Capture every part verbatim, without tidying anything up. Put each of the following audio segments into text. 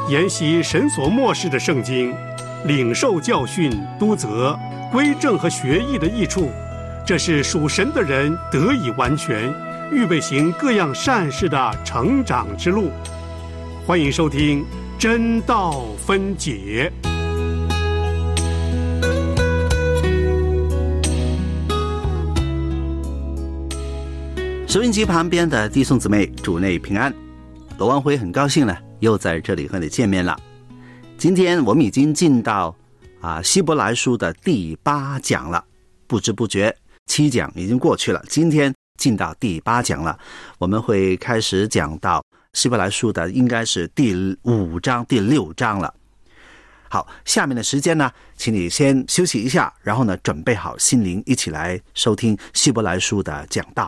研习神所默示的圣经，领受教训、督责、归正和学艺的益处，这是属神的人得以完全，预备行各样善事的成长之路。欢迎收听真道分解。 收音机旁边的弟兄姊妹，主内平安。罗万辉很高兴呢，又在这里和你见面了。今天我们已经进到啊希伯来书的第八讲了，不知不觉七讲已经过去了，今天进到第八讲了。我们会开始讲到希伯来书的应该是第五章、第六章了。好，下面的时间呢，请你先休息一下，然后呢，准备好心灵，一起来收听希伯来书的讲道。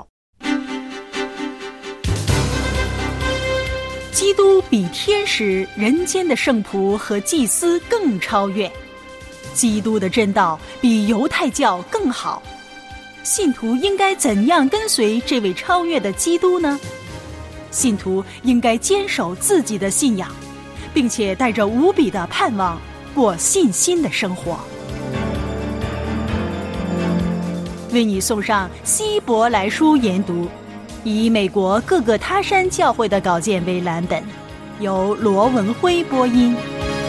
基督比天使、人间的圣仆和祭司更超越，基督的真道比犹太教更好。信徒应该怎样跟随这位超越的基督呢？信徒应该坚守自己的信仰，并且带着无比的盼望过信心的生活。为你送上希伯来书研读，以美国各个他山教会的稿件为蓝本，由罗文辉播音。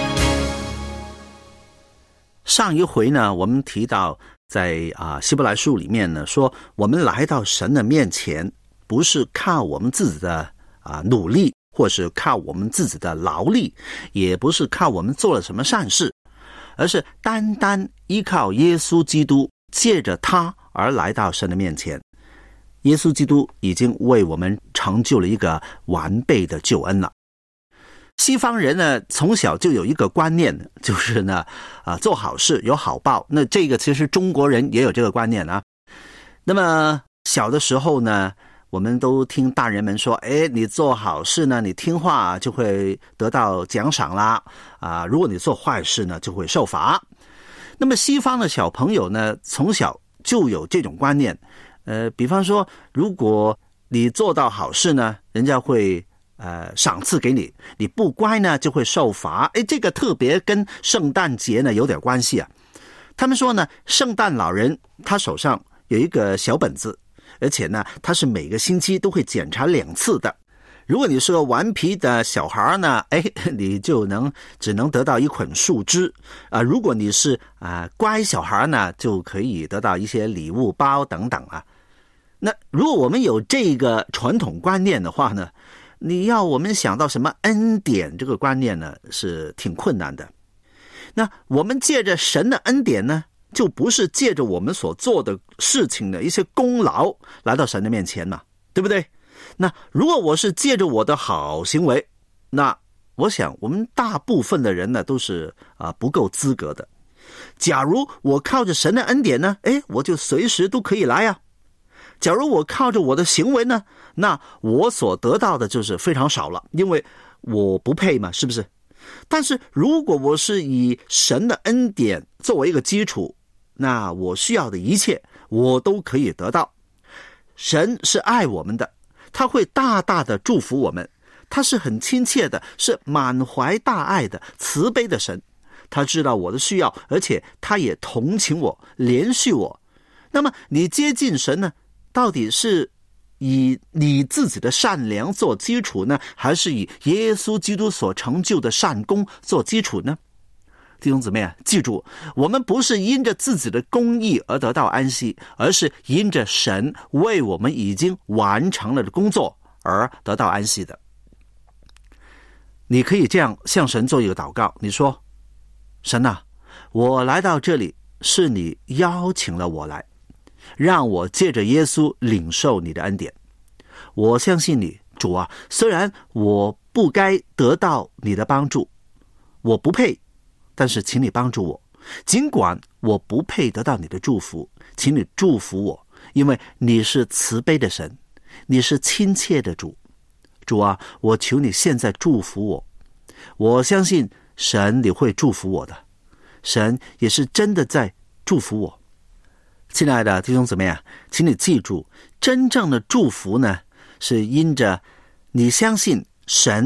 上一回呢，我们提到在啊希伯来书里面呢，说我们来到神的面前，不是靠我们自己的啊努力，或是靠我们自己的劳力，也不是靠我们做了什么善事，而是单单依靠耶稣基督，借着他而来到神的面前。耶稣基督已经为我们成就了一个完备的救恩了。西方人呢，从小就有一个观念，就是呢，啊，做好事有好报。那这个其实中国人也有这个观念啊。那么小的时候呢，我们都听大人们说，哎，你做好事呢，你听话就会得到奖赏啦，啊，如果你做坏事呢，就会受罚。那么西方的小朋友呢，从小就有这种观念。呃，比方说，如果你做到好事呢，人家会呃赏赐给你；你不乖呢，就会受罚。哎，这个特别跟圣诞节呢有点关系啊。他们说呢，圣诞老人他手上有一个小本子，而且呢，他是每个星期都会检查两次的。如果你是个顽皮的小孩呢，哎，你就能只能得到一捆树枝啊、呃。如果你是啊、呃、乖小孩呢，就可以得到一些礼物包等等啊。那如果我们有这个传统观念的话呢，你要我们想到什么恩典这个观念呢，是挺困难的。那我们借着神的恩典呢，就不是借着我们所做的事情的一些功劳来到神的面前嘛，对不对？那如果我是借着我的好行为，那我想我们大部分的人呢都是啊不够资格的。假如我靠着神的恩典呢，诶，我就随时都可以来啊。假如我靠着我的行为呢，那我所得到的就是非常少了，因为我不配嘛，是不是？但是如果我是以神的恩典作为一个基础，那我需要的一切我都可以得到。神是爱我们的，他会大大的祝福我们，他是很亲切的，是满怀大爱的慈悲的神。他知道我的需要，而且他也同情我，怜恤我。那么你接近神呢，到底是以你自己的善良做基础呢，还是以耶稣基督所成就的善功做基础呢？弟兄姊妹啊，记住，我们不是因着自己的公义而得到安息，而是因着神为我们已经完成了的工作而得到安息的。你可以这样向神做一个祷告，你说，神啊，我来到这里是你邀请了我来，让我借着耶稣领受你的恩典。我相信你，主啊，虽然我不该得到你的帮助，我不配，但是请你帮助我。尽管我不配得到你的祝福，请你祝福我，因为你是慈悲的神，你是亲切的主。主啊，我求你现在祝福我。我相信神你会祝福我的，神也是真的在祝福我。亲爱的弟兄姊妹啊，请你记住，真正的祝福呢，是因着你相信神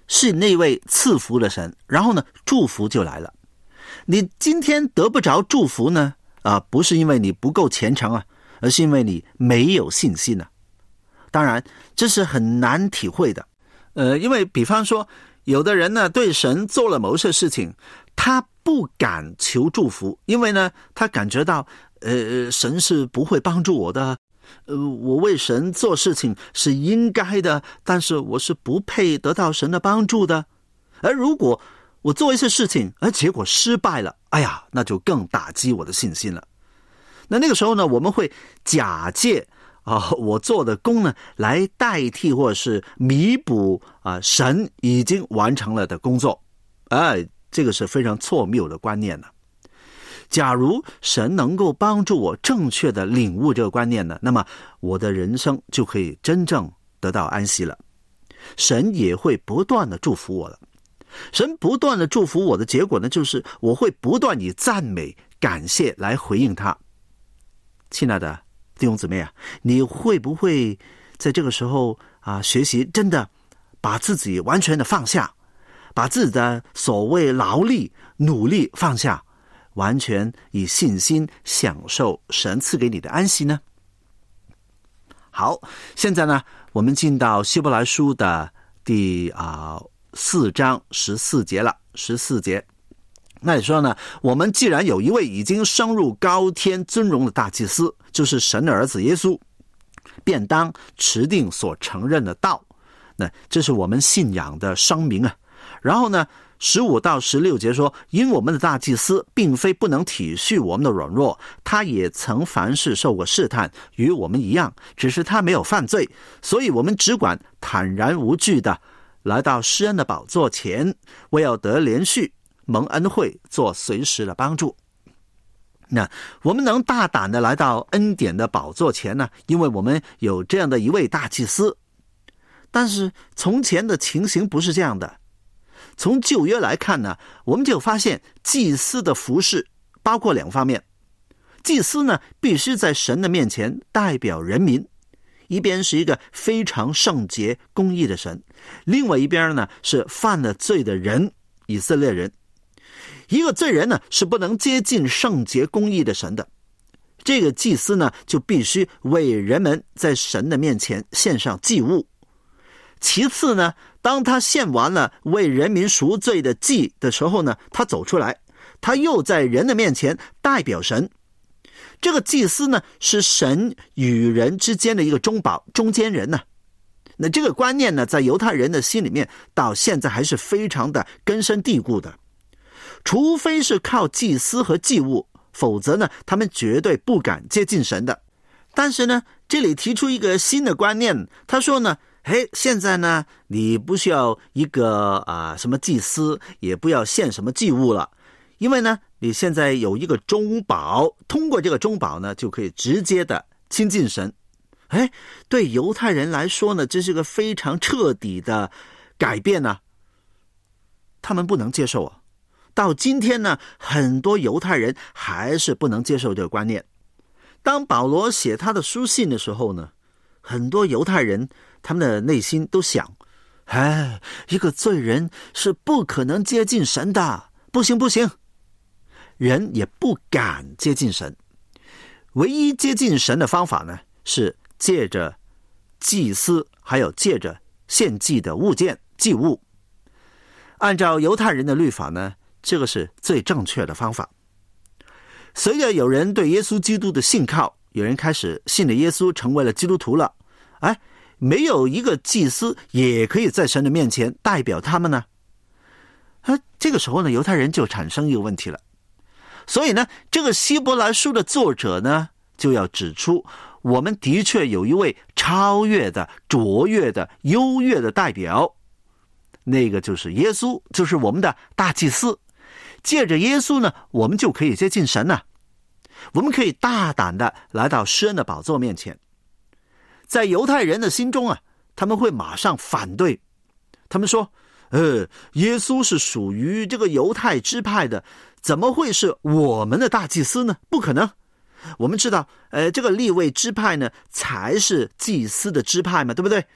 是那位赐福的神，然后呢，祝福就来了。你今天得不着祝福呢，啊，不是因为你不够虔诚啊，而是因为你没有信心啊。当然，这是很难体会的。呃，因为比方说，有的人呢，对神做了某些事情，他不敢求祝福，因为呢，他感觉到，呃，神是不会帮助我的。呃，我为神做事情是应该的，但是我是不配得到神的帮助的。而如果我做一些事情，而结果失败了，哎呀，那就更打击我的信心了。那那个时候呢，我们会假借啊、呃，我做的功呢，来代替或者是弥补啊、呃，神已经完成了的工作。哎，这个是非常错谬的观念呢。假如神能够帮助我正确的领悟这个观念呢，那么我的人生就可以真正得到安息了。神也会不断的祝福我了。神不断的祝福我的结果呢，就是我会不断以赞美、感谢来回应他。亲爱的弟兄姊妹啊，你会不会在这个时候啊，学习真的把自己完全的放下，把自己的所谓劳力、努力放下，完全以信心享受神赐给你的安息呢？好，现在呢，我们进到希伯来书的第啊、呃、四章十四节了。十四节，那你说呢？我们既然有一位已经升入高天尊荣的大祭司，就是神的儿子耶稣，便当持定所承认的道。那这是我们信仰的声明啊。然后呢，十五到十六节说，因我们的大祭司并非不能体恤我们的软弱，他也曾凡事受过试探，与我们一样，只是他没有犯罪，所以我们只管坦然无惧的来到施恩的宝座前，为要得连续蒙恩惠，做随时的帮助。那我们能大胆的来到恩典的宝座前呢，因为我们有这样的一位大祭司。但是从前的情形不是这样的。从旧约来看呢，我们就发现祭司的服事包括两方面。祭司呢，必须在神的面前代表人民，一边是一个非常圣洁公义的神，另外一边呢是犯了罪的人，以色列人。一个罪人呢是不能接近圣洁公义的神的，这个祭司呢就必须为人们在神的面前献上祭物。其次呢，当他献完了为人民赎罪的祭的时候呢，他走出来，他又在人的面前代表神。这个祭司呢，是神与人之间的一个中保、中间人呢。那这个观念呢，在犹太人的心里面，到现在还是非常的根深蒂固的。除非是靠祭司和祭物，否则呢，他们绝对不敢接近神的。但是呢，这里提出一个新的观念，他说呢，嘿，现在呢，你不需要一个啊、呃、什么祭司，也不要献什么祭物了，因为呢，你现在有一个中保，通过这个中保呢，就可以直接的亲近神。哎，对犹太人来说呢，这是个非常彻底的改变呢、啊，他们不能接受啊。到今天呢，很多犹太人还是不能接受这个观念。当保罗写他的书信的时候呢，很多犹太人他们的内心都想，哎，一个罪人是不可能接近神的，不行不行，人也不敢接近神。唯一接近神的方法呢，是借着祭司，还有借着献祭的物件、祭物。按照犹太人的律法呢，这个是最正确的方法。随着有人对耶稣基督的信靠，有人开始信了耶稣，成为了基督徒了，哎，没有一个祭司也可以在神的面前代表他们呢。啊，这个时候呢，犹太人就产生一个问题了。所以呢，这个希伯来书的作者呢，就要指出，我们的确有一位超越的、卓越的、优越的代表，那个就是耶稣，就是我们的大祭司。借着耶稣呢，我们就可以接近神了、啊。我们可以大胆的来到施恩的宝座面前。在犹太人的心中啊，他们会马上反对，他们说，呃，耶稣是属于这个犹太支派的，怎么会是我们的大祭司呢？不可能。我们知道，呃，这个利未支派呢，才是祭司的支派嘛，对不对？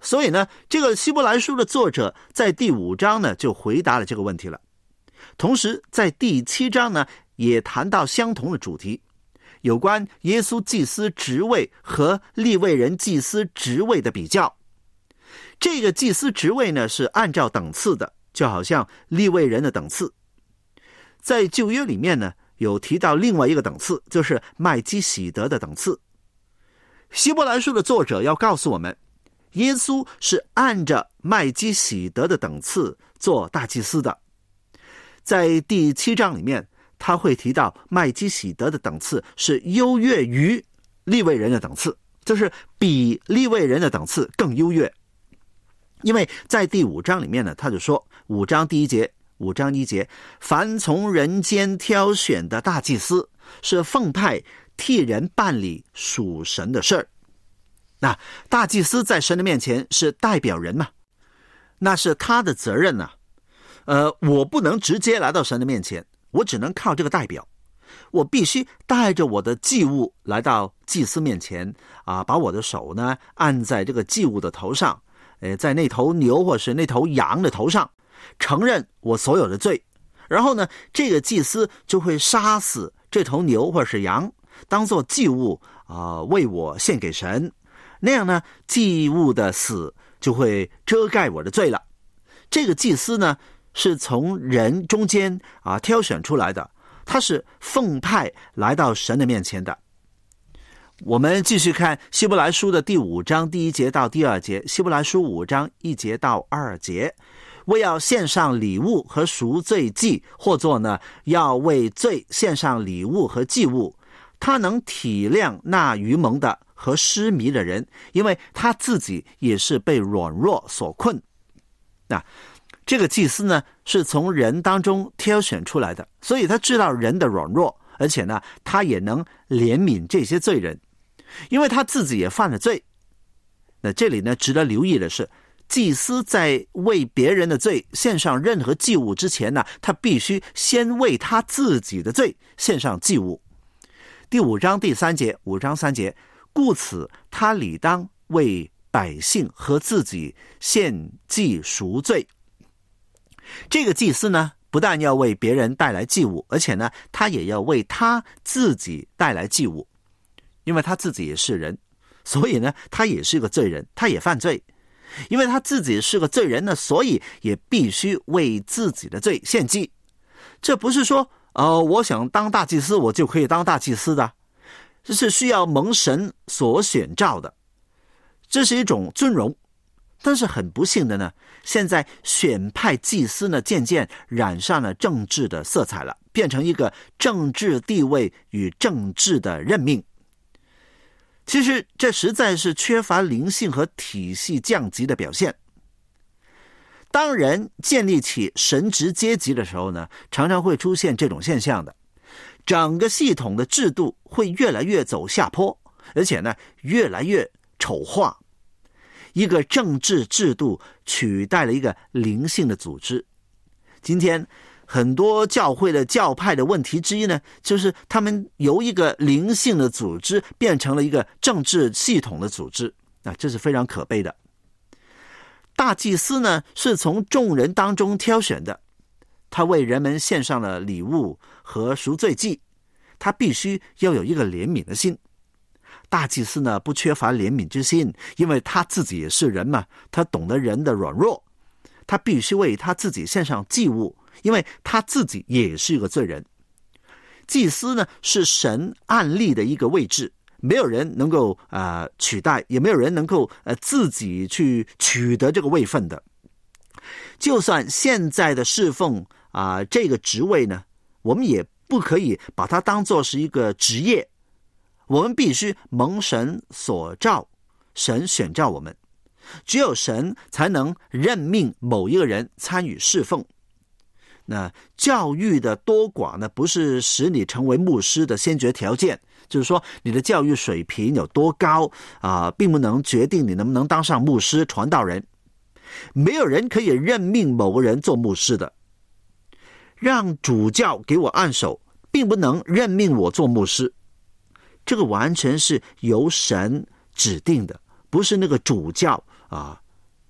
所以呢，这个希伯来书的作者在第五章呢就回答了这个问题了。同时在第七章呢也谈到相同的主题，有关耶稣祭司职位和利未人祭司职位的比较。这个祭司职位呢是按照等次的，就好像利未人的等次。在旧约里面呢有提到另外一个等次，就是麦基洗德的等次。希伯来书的作者要告诉我们，耶稣是按着麦基洗德的等次做大祭司的。在第七章里面他会提到麦基洗德的等次是优越于利未人的等次，就是比利未人的等次更优越。因为在第五章里面呢，他就说，五章第一节，五章一节，凡从人间挑选的大祭司，是奉派替人办理属神的事儿。那大祭司在神的面前是代表人嘛，那是他的责任啊。呃，我不能直接来到神的面前，我只能靠这个代表。我必须带着我的祭物来到祭司面前啊，把我的手呢按在这个祭物的头上，呃，在那头牛或是那头羊的头上，承认我所有的罪。然后呢，这个祭司就会杀死这头牛或是羊，当作祭物啊、呃，为我献给神。那样呢，祭物的死就会遮盖我的罪了。这个祭司呢，是从人中间啊挑选出来的，他是奉派来到神的面前的。我们继续看希伯来书的第五章第一节到第二节，希伯来书五章一节到二节，为要献上礼物和赎罪祭，或作呢要为罪献上礼物和祭物，他能体谅那愚蒙的和失迷的人，因为他自己也是被软弱所困。那这个祭司呢是从人当中挑选出来的，所以他知道人的软弱，而且呢他也能怜悯这些罪人，因为他自己也犯了罪。那这里呢值得留意的是，祭司在为别人的罪献上任何祭物之前呢，他必须先为他自己的罪献上祭物。第五章第三节，五章三节，故此他理当为百姓和自己献祭赎罪。这个祭司呢不但要为别人带来祭物，而且呢他也要为他自己带来祭物，因为他自己也是人，所以呢他也是个罪人，他也犯罪。因为他自己是个罪人呢，所以也必须为自己的罪献祭。这不是说呃，我想当大祭司我就可以当大祭司的，这是需要蒙神所选召的，这是一种尊荣。但是很不幸的呢，现在选派祭司呢渐渐染上了政治的色彩了，变成一个政治地位与政治的任命。其实这实在是缺乏灵性和体系降级的表现。当人建立起神职阶级的时候呢，常常会出现这种现象的，整个系统的制度会越来越走下坡，而且呢越来越丑化。一个政治制度取代了一个灵性的组织。今天很多教会的教派的问题之一呢，就是他们由一个灵性的组织变成了一个政治系统的组织，那这是非常可悲的。大祭司呢是从众人当中挑选的，他为人们献上了礼物和赎罪祭，他必须要有一个怜悯的心。大祭司呢不缺乏怜悯之心，因为他自己也是人嘛，他懂得人的软弱，他必须为他自己献上祭物，因为他自己也是一个罪人。祭司呢是神按立的一个位置，没有人能够呃取代，也没有人能够呃自己去取得这个位分的。就算现在的侍奉啊、呃、这个职位呢，我们也不可以把它当作是一个职业，我们必须蒙神所召，神选召我们，只有神才能任命某一个人参与侍奉。那教育的多寡呢，不是使你成为牧师的先决条件，就是说你的教育水平有多高啊、呃，并不能决定你能不能当上牧师传道人。没有人可以任命某个人做牧师的。让主教给我按手，并不能任命我做牧师，这个完全是由神指定的，不是那个主教啊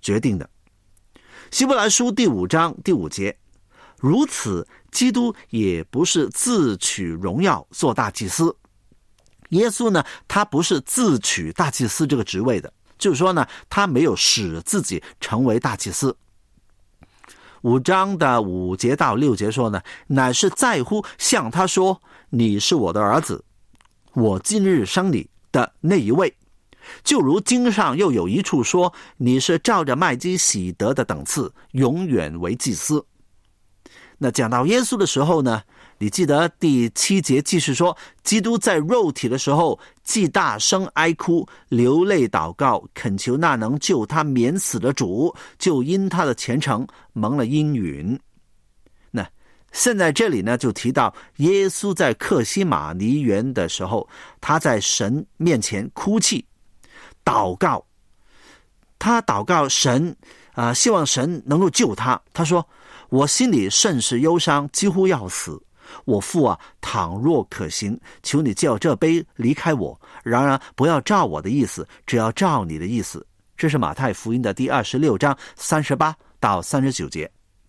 决定的。希伯来书第五章第五节，如此基督也不是自取荣耀做大祭司。耶稣呢，他不是自取大祭司这个职位的，就是说呢，他没有使自己成为大祭司。五章的五节到六节说呢，乃是在乎向他说，你是我的儿子，我今日生你的那一位。就如经上又有一处说，你是照着麦基洗德的等次，永远为祭司。那讲到耶稣的时候呢，你记得第七节继续说，基督在肉体的时候，既大声哀哭，流泪祷告，恳求那能救他免死的主，就因他的虔诚蒙了应允。那现在这里呢，就提到耶稣在客西马尼园的时候，他在神面前哭泣祷告，他祷告神啊、呃，希望神能够救他。他说，我心里甚是忧伤，几乎要死。我父啊，倘若可行，求你叫这杯离开我，然而不要照我的意思，只要照你的意思。这是马太福音的第二十六章三十八到三十九节。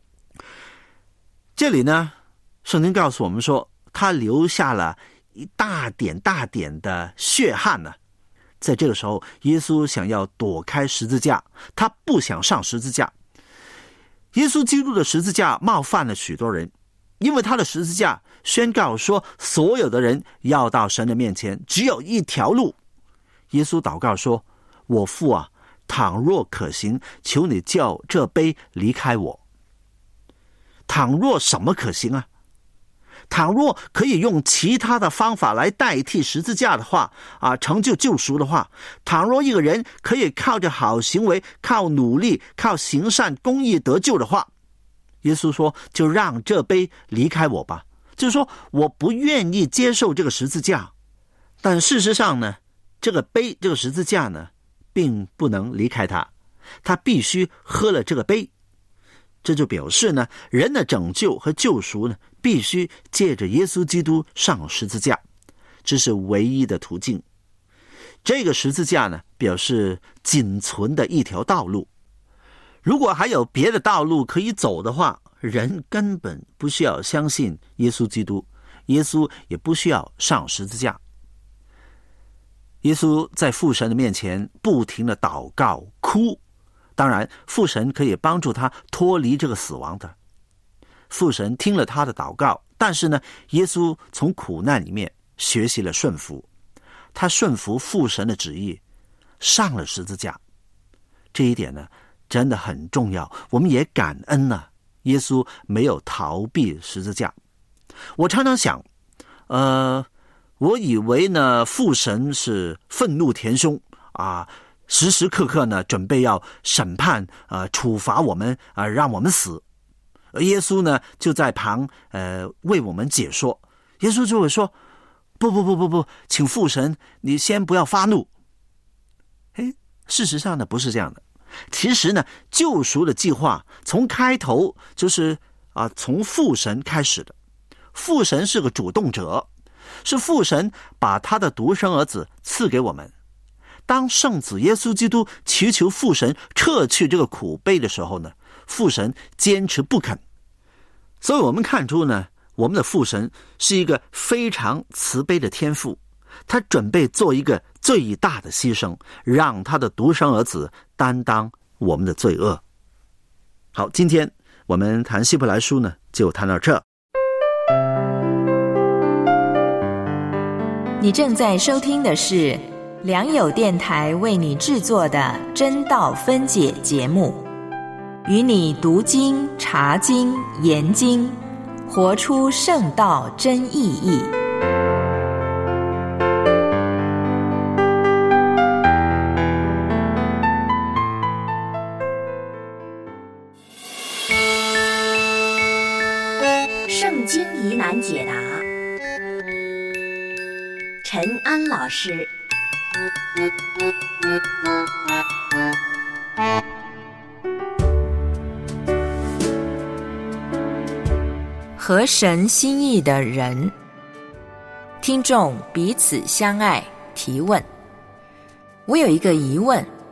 这里呢，圣经告诉我们说，他流下了一大点大点的血汗呢。在这个时候，耶稣想要躲开十字架，他不想上十字架。耶稣基督的十字架冒犯了许多人，因为他的十字架宣告说，所有的人要到神的面前，只有一条路。耶稣祷告说，我父啊，倘若可行，求你叫这杯离开我。倘若什么可行啊？倘若可以用其他的方法来代替十字架的话啊，成就救赎的话，倘若一个人可以靠着好行为，靠努力，靠行善公义得救的话，耶稣说，就让这杯离开我吧。就是说，我不愿意接受这个十字架。但事实上呢，这个杯，这个十字架呢，并不能离开他，他必须喝了这个杯。这就表示呢，人的拯救和救赎呢，必须借着耶稣基督上十字架，这是唯一的途径。这个十字架呢，表示仅存的一条道路。如果还有别的道路可以走的话，人根本不需要相信耶稣基督，耶稣也不需要上十字架。耶稣在父神的面前不停的祷告哭，当然父神可以帮助他脱离这个死亡的。父神听了他的祷告，但是呢，耶稣从苦难里面学习了顺服，他顺服父神的旨意，上了十字架。这一点呢，真的很重要，我们也感恩呢、啊，耶稣没有逃避十字架。我常常想，呃，我以为呢，父神是愤怒填胸啊，时时刻刻呢准备要审判啊、呃，处罚我们啊、呃，让我们死。而耶稣呢就在旁呃为我们解说。耶稣就会说：“不不不不不，请父神，你先不要发怒。”哎，事实上呢不是这样的。其实呢，救赎的计划从开头就是啊、呃、从父神开始的。父神是个主动者，是父神把他的独生儿子赐给我们。当圣子耶稣基督祈求父神撤去这个苦悲的时候呢，父神坚持不肯。所以我们看出呢，我们的父神是一个非常慈悲的天父，他准备做一个最大的牺牲，让他的独生儿子担当我们的罪恶。好，今天我们谈希伯来书呢，就谈到这。 你正在收听的是良友电台为你制作的真道分解节目，与你读经、查经、研经，活出圣道真意义。 圣经疑难解答，陈安老师。 合神心意的人，听众彼此相爱。提问：我有一个疑问，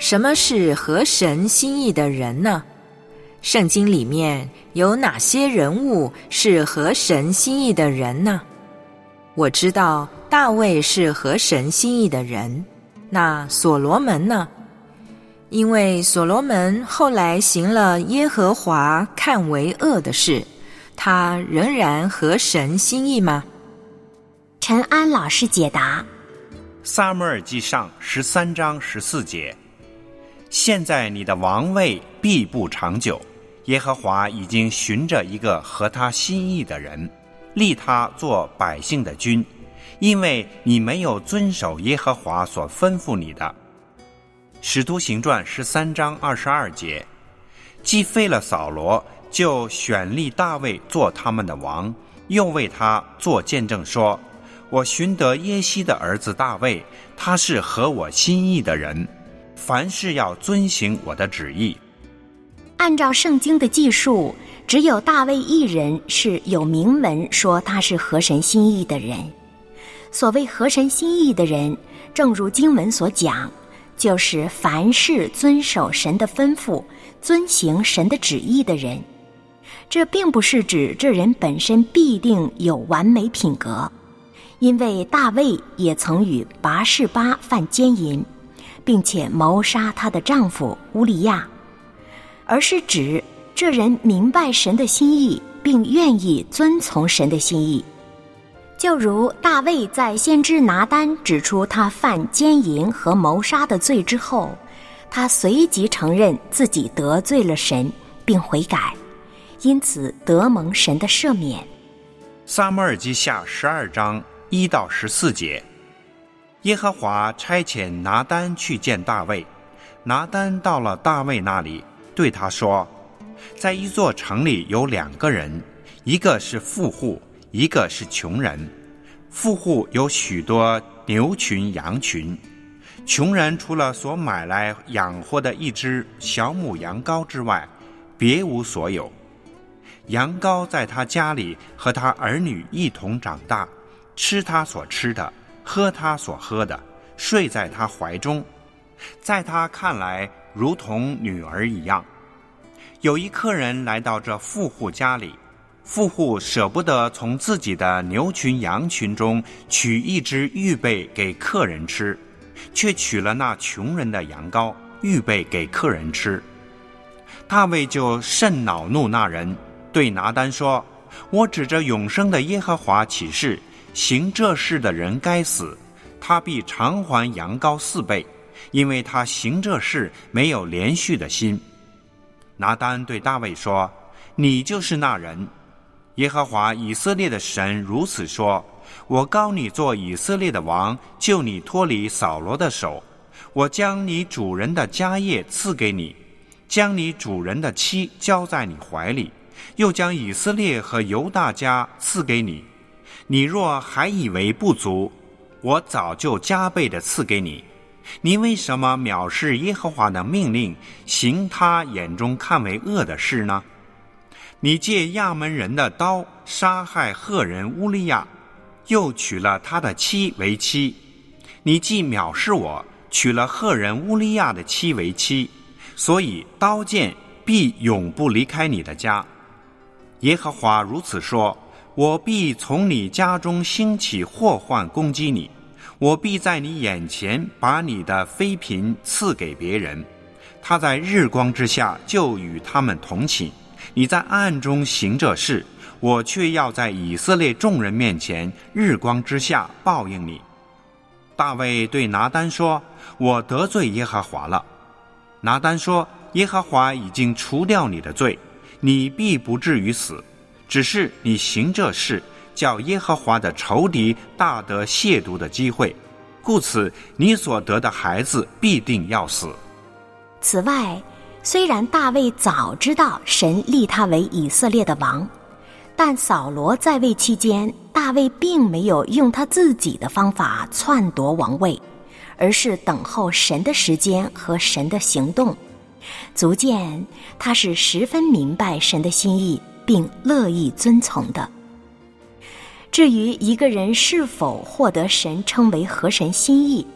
什么是合神心意的人呢？圣经里面有哪些人物是合神心意的人呢？我知道大卫是合神心意的人，那所罗门呢？因为所罗门后来行了耶和华看为恶的事，他仍然合神心意吗？ 陈安老师解答。 撒母耳记上十三章十四节，现在你的王位必不长久，耶和华已经寻着一个合他心意的人，立他做百姓的君，因为你没有遵守耶和华所吩咐你的。使徒行传十三章二十二节，既废了扫罗，就选立大卫做他们的王，又为他做见证说，我寻得耶西的儿子大卫，他是合我心意的人，凡事要遵行我的旨意。 按照圣经的记述，只有大卫一人是有明文说他是合神心意的人。所谓合神心意的人，正如经文所讲，就是凡事遵守神的吩咐，遵行神的旨意的人。这并不是指这人本身必定有完美品格，因为大卫也曾与拔示巴犯奸淫，并且谋杀她的丈夫乌利亚，而是指这人明白神的心意，并愿意遵从神的心意。就如大卫在先知拿单指出他犯奸淫和谋杀的罪之后，他随即承认自己得罪了神，并悔改，因此得蒙神的赦免。 撒母耳记下十二章一到十四节，耶和华差遣拿单去见大卫。拿单到了大卫那里，对他说，在一座城里有两个人，一个是富户，一个是穷人。富户有许多牛群羊群，穷人除了所买来养活的一只小母羊羔之外，别无所有。羊羔在他家里和他儿女一同长大，吃他所吃的，喝他所喝的，睡在他怀中，在他看来如同女儿一样。有一客人来到这富户家里，富户舍不得从自己的牛群羊群中取一只预备给客人吃，却取了那穷人的羊羔预备给客人吃。大卫就甚恼怒那人，对拿单说，我指着永生的耶和华起誓，行这事的人该死，他必偿还羊羔四倍，因为他行这事没有连续的心。拿单对大卫说，你就是那人。耶和华以色列的神如此说，我膏你做以色列的王，救你脱离扫罗的手，我将你主人的家业赐给你，将你主人的妻交在你怀里，又将以色列和犹大家赐给你。你若还以为不足，我早就加倍的赐给你。你为什么藐视耶和华的命令，行他眼中看为恶的事呢？你借亚门人的刀杀害赫人乌利亚，又娶了他的妻为妻。你既藐视我，娶了赫人乌利亚的妻为妻，所以刀剑必永不离开你的家。耶和华如此说，我必从你家中兴起祸患攻击你，我必在你眼前把你的妃嫔赐给别人，他在日光之下就与他们同寝，你在暗中行这事，我却要在以色列众人面前日光之下报应你。大卫对拿单说，我得罪耶和华了。拿单说，耶和华已经除掉你的罪，你必不至于死，只是你行这事，叫耶和华的仇敌大得亵渎的机会，故此你所得的孩子必定要死。 此外，虽然大卫早知道神立他为以色列的王，但扫罗在位期间，大卫并没有用他自己的方法篡夺王位，而是等候神的时间和神的行动，足见他是十分明白神的心意，并乐意遵从的。至于一个人是否获得神称为合神心意，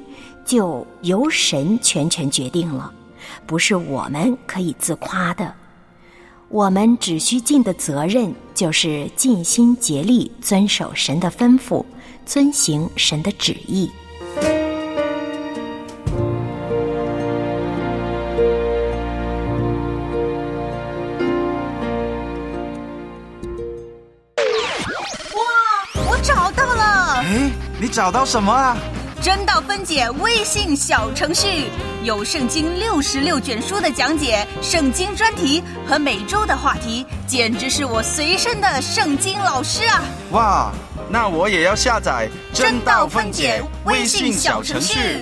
就由神全权决定了，不是我们可以自夸的。我们只需尽的责任就是尽心竭力遵守神的吩咐，遵行神的旨意。 哎，你找到什么啊？ 真道分解微信小程序，有圣经六十六卷书的讲解，圣经专题和每周的话题，简直是我随身的圣经老师啊！ 哇，那我也要下载真道分解微信小程序。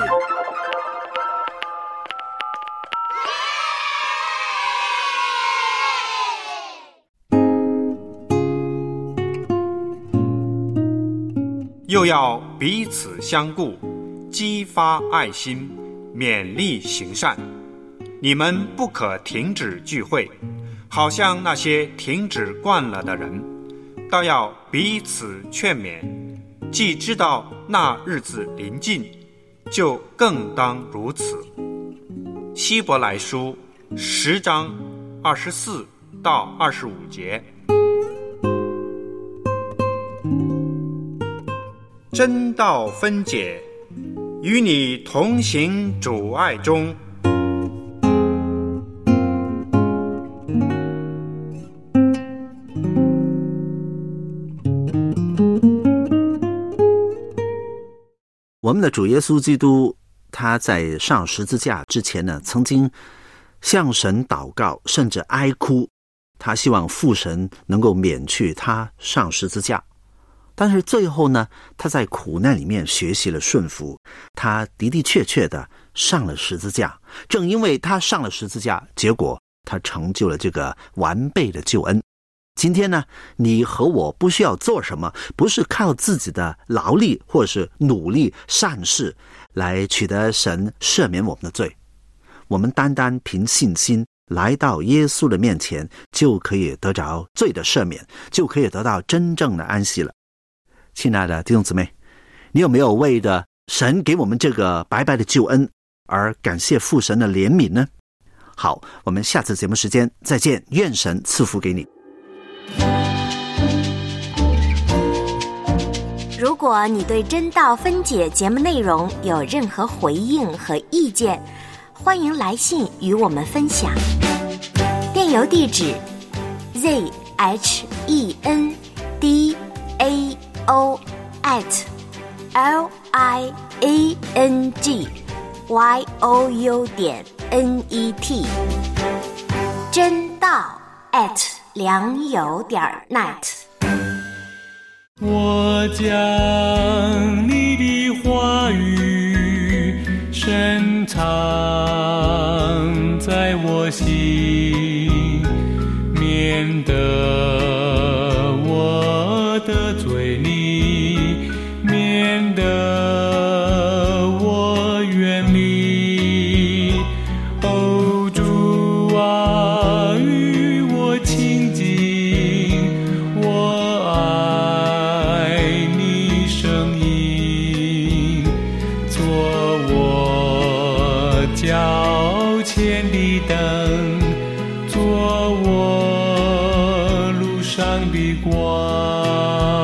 又要彼此相顾，激发爱心，勉励行善。你们不可停止聚会，好像那些停止惯了的人，倒要彼此劝勉。既知道那日子临近，就更当如此。希伯来书十章二十四到二十五节。真道分解，与你同行主爱中。 我们的主耶稣基督，他在上十字架之前呢，曾经向神祷告，甚至哀哭，他希望父神能够免去他上十字架。但是最后呢，他在苦难里面学习了顺服，他的的确确的上了十字架。正因为他上了十字架，结果他成就了这个完备的救恩。今天呢，你和我不需要做什么，不是靠自己的劳力或者是努力善事来取得神赦免我们的罪，我们单单凭信心来到耶稣的面前，就可以得着罪的赦免，就可以得到真正的安息了。亲爱的弟兄姊妹，你有没有为着神给我们这个白白的救恩而感谢父神的怜悯呢？好，我们下次节目时间再见，愿神赐福给你。 如果你对真道分解节目内容有任何回应和意见，欢迎来信与我们分享。电邮地址 z h e n d a o at l i a n g y o u 点 n e t 真道 at 良友点 net。 我将你的话语深藏在我心，免得我得罪你，免得我远离。哦，主啊，与我亲近，我爱你声音，做我脚前的灯，做我路上的光。